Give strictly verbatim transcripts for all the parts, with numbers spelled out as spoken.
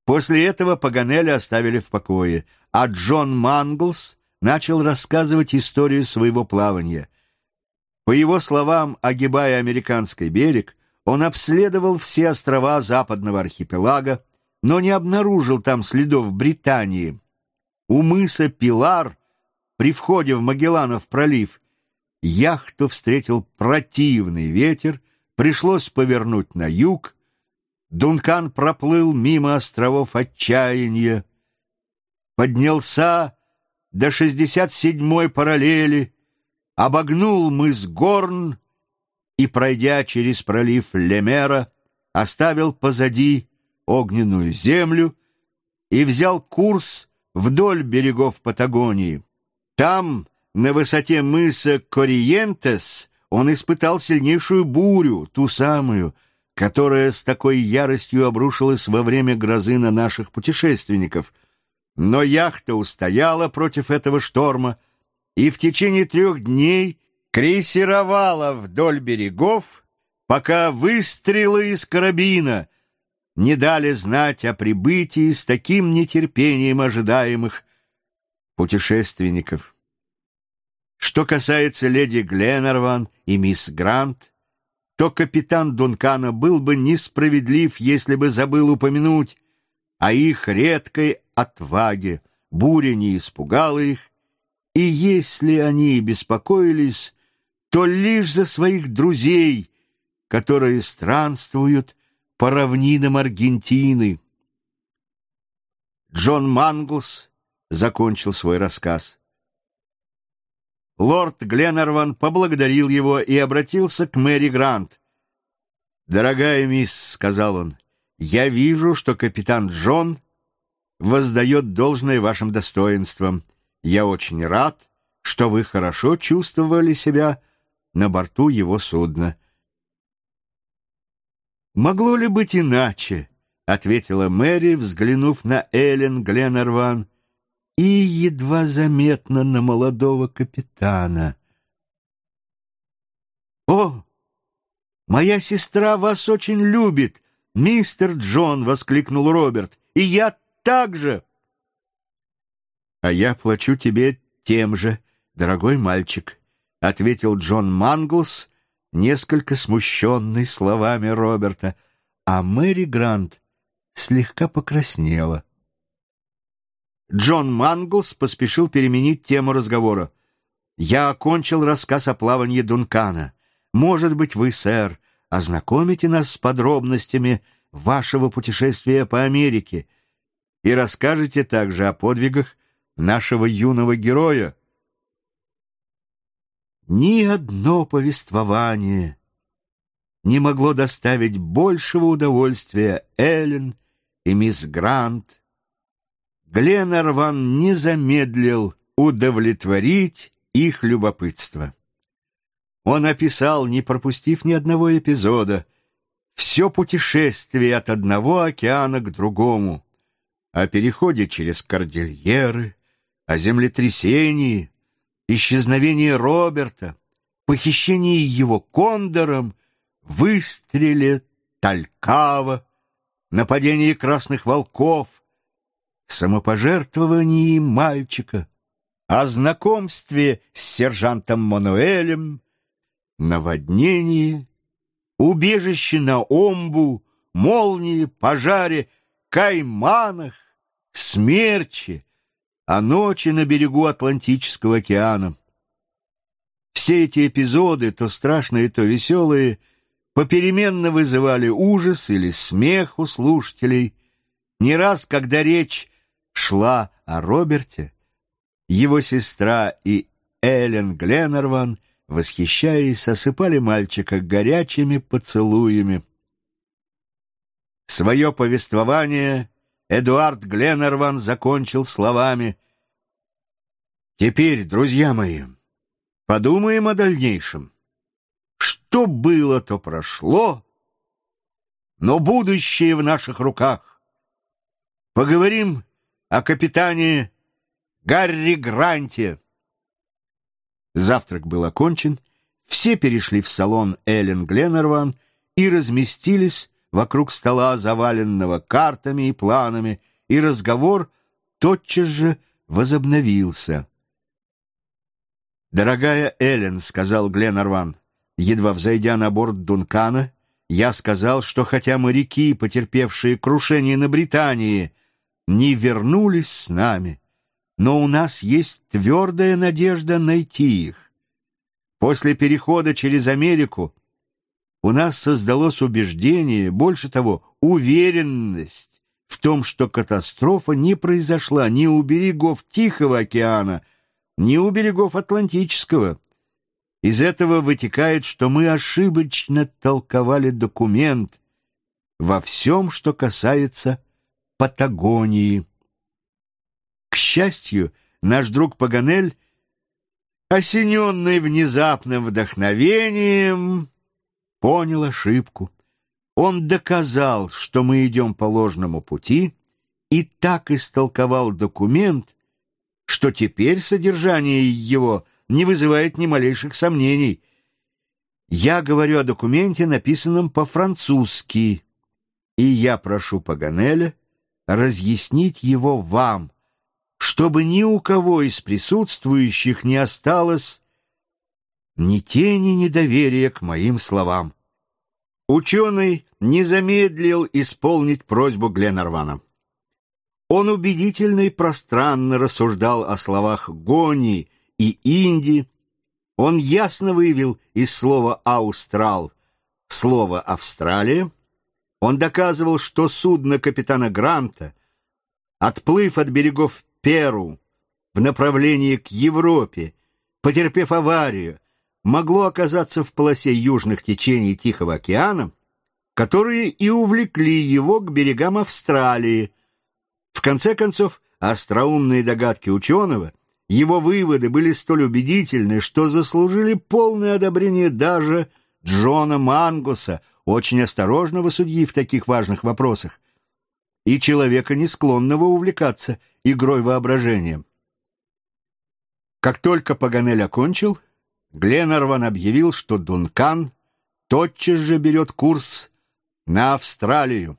После этого Паганеля оставили в покое, а Джон Манглс начал рассказывать историю своего плавания. По его словам, огибая американский берег, он обследовал все острова западного архипелага, но не обнаружил там следов Британии. У мыса Пилар, при входе в Магелланов пролив, яхту встретил противный ветер, пришлось повернуть на юг. Дункан проплыл мимо островов Отчаяния, поднялся до шестьдесят седьмой параллели, обогнул мыс Горн и, пройдя через пролив Лемера, оставил позади огненную землю и взял курс вдоль берегов Патагонии. Там, на высоте мыса Корриентес, он испытал сильнейшую бурю, ту самую, которая с такой яростью обрушилась во время грозы на наших путешественников. Но яхта устояла против этого шторма и в течение трех дней крейсировала вдоль берегов, пока выстрелы из карабина не дали знать о прибытии с таким нетерпением ожидаемых путешественников. Что касается леди Гленарван и мисс Грант, то капитан Дункана был бы несправедлив, если бы забыл упомянуть о их редкой отваге. Буря не испугала их, и если они и беспокоились, то лишь за своих друзей, которые странствуют по равнинам Аргентины. Джон Манглс закончил свой рассказ. Лорд Гленарван поблагодарил его и обратился к Мэри Грант. «Дорогая мисс», — сказал он, — «я вижу, что капитан Джон воздает должное вашим достоинствам. Я очень рад, что вы хорошо чувствовали себя на борту его судна». «Могло ли быть иначе?» — ответила Мэри, взглянув на Эллен Гленарван и едва заметно на молодого капитана. «О, моя сестра вас очень любит, мистер Джон!» — воскликнул Роберт. «И я также!» «А я плачу тебе тем же, дорогой мальчик», — ответил Джон Манглс, несколько смущенный словами Роберта, а Мэри Грант слегка покраснела. Джон Манглс поспешил переменить тему разговора. «Я окончил рассказ о плавании Дункана. Может быть, вы, сэр, ознакомите нас с подробностями вашего путешествия по Америке и расскажете также о подвигах нашего юного героя». Ни одно повествование не могло доставить большего удовольствия Эллен и мисс Грант. Гленарван не замедлил удовлетворить их любопытство. Он описал, не пропустив ни одного эпизода, все путешествие от одного океана к другому, о переходе через кордильеры, о землетрясении, исчезновении Роберта, похищении его кондором, выстреле Талькава, нападении красных волков, самопожертвовании мальчика, о знакомстве с сержантом Мануэлем, наводнении, убежище на Омбу, молнии, пожаре, кайманах, смерче, о ночи на берегу Атлантического океана. Все эти эпизоды, то страшные, то веселые, попеременно вызывали ужас или смех у слушателей. Не раз, когда речь шла о Роберте, его сестра и Эллен Гленарван, восхищаясь, осыпали мальчика горячими поцелуями. Свое повествование Эдуард Гленарван закончил словами: «Теперь, друзья мои, подумаем о дальнейшем. Что было, то прошло, но будущее в наших руках. Поговорим о капитане Гарри Гранте». Завтрак был окончен, все перешли в салон Эллен Гленарван и разместились вокруг стола, заваленного картами и планами, и разговор тотчас же возобновился. «Дорогая Эллен», — сказал Гленарван, едва взойдя на борт Дункана, — «я сказал, что хотя моряки, потерпевшие крушение на Британии, не вернулись с нами, но у нас есть твердая надежда найти их. После перехода через Америку у нас создалось убеждение, больше того, уверенность в том, что катастрофа не произошла ни у берегов Тихого океана, ни у берегов Атлантического. Из этого вытекает, что мы ошибочно толковали документ во всем, что касается Патагонии. К счастью, наш друг Паганель, осененный внезапным вдохновением, понял ошибку. Он доказал, что мы идем по ложному пути, и так истолковал документ, что теперь содержание его не вызывает ни малейших сомнений. Я говорю о документе, написанном по-французски, и я прошу Паганеля разъяснить его вам, чтобы ни у кого из присутствующих не осталось ни тени недоверия к моим словам. Ученый не замедлил исполнить просьбу Гленарвана. Он убедительно и пространно рассуждал о словах «гони» и «инди». Он ясно выявил из слова «аустрал» слово «Австралия». Он доказывал, что судно капитана Гранта, отплыв от берегов Перу в направлении к Европе, потерпев аварию, могло оказаться в полосе южных течений Тихого океана, которые и увлекли его к берегам Австралии. В конце концов, остроумные догадки ученого, его выводы были столь убедительны, что заслужили полное одобрение даже Джона Манглса, очень осторожного судьи в таких важных вопросах, и человека, не склонного увлекаться игрой воображения. Как только Паганель окончил, Гленарван объявил, что Дункан тотчас же берет курс на Австралию.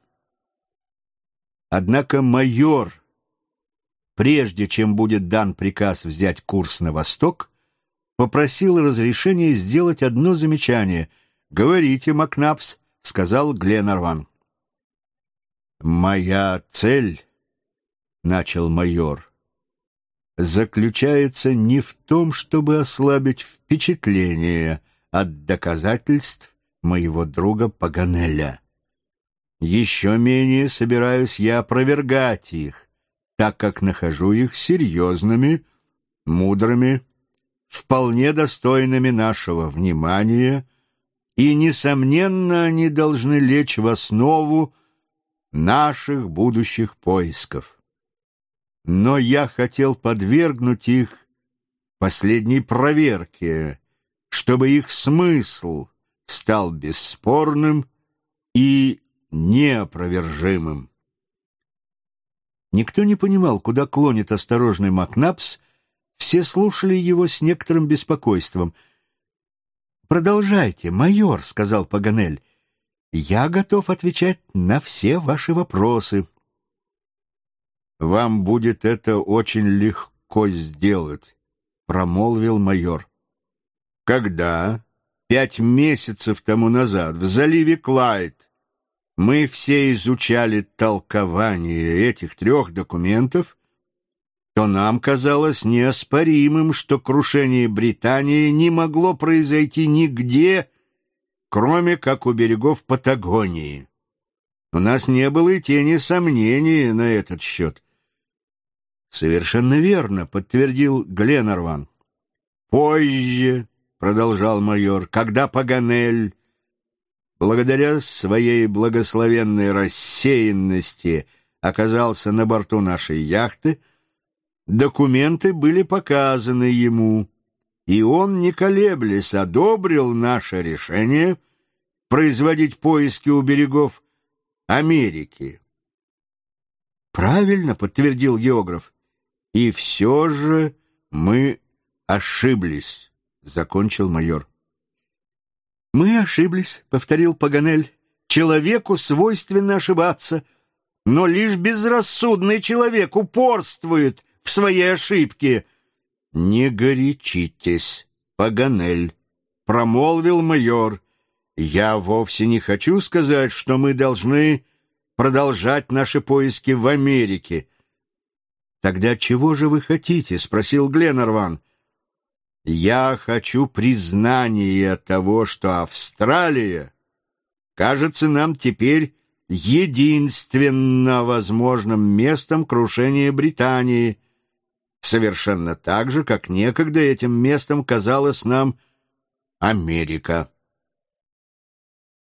Однако майор, прежде чем будет дан приказ взять курс на восток, попросил разрешения сделать одно замечание. «Говорите, Макнапс», — сказал Гленарван. «Моя цель, — начал майор, — заключается не в том, чтобы ослабить впечатление от доказательств моего друга Паганеля. Еще менее собираюсь я опровергать их, так как нахожу их серьезными, мудрыми, вполне достойными нашего внимания, и, несомненно, они должны лечь в основу наших будущих поисков. Но я хотел подвергнуть их последней проверке, чтобы их смысл стал бесспорным и неопровержимым». Никто не понимал, куда клонит осторожный Макнапс, все слушали его с некоторым беспокойством. «Продолжайте, майор», — сказал Паганель, — «я готов отвечать на все ваши вопросы». «Вам будет это очень легко сделать», — промолвил майор. «Когда, пять месяцев тому назад, в заливе Клайд, мы все изучали толкование этих трех документов, то нам казалось неоспоримым, что крушение Британии не могло произойти нигде, кроме как у берегов Патагонии. У нас не было и тени сомнений на этот счет». «Совершенно верно», — подтвердил Гленарван. «Позже», — продолжал майор, — «когда Паганель, благодаря своей благословенной рассеянности, оказался на борту нашей яхты, документы были показаны ему, и он, не колеблясь, одобрил наше решение производить поиски у берегов Америки». «Правильно», — подтвердил географ. «И все же мы ошиблись», — закончил майор. «Мы ошиблись», — повторил Паганель, Человеку свойственно ошибаться, но лишь безрассудный человек упорствует в своей ошибке. «Не горячитесь, Паганель», — промолвил майор. «Я вовсе не хочу сказать, что мы должны продолжать наши поиски в Америке». «Тогда чего же вы хотите?» — спросил Гленарван. «Я хочу признания того, что Австралия кажется нам теперь единственно возможным местом крушения Британии, совершенно так же, как некогда этим местом казалась нам Америка».